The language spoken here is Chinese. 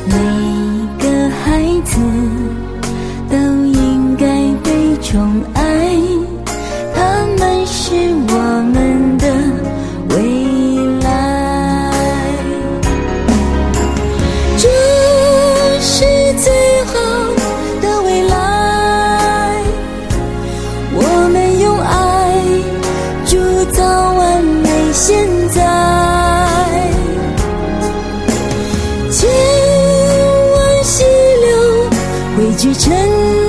每个孩子都应该被宠爱，他们是我们的未来。这是最好的未来，我们用爱铸造完美现在。千万溪流汇聚成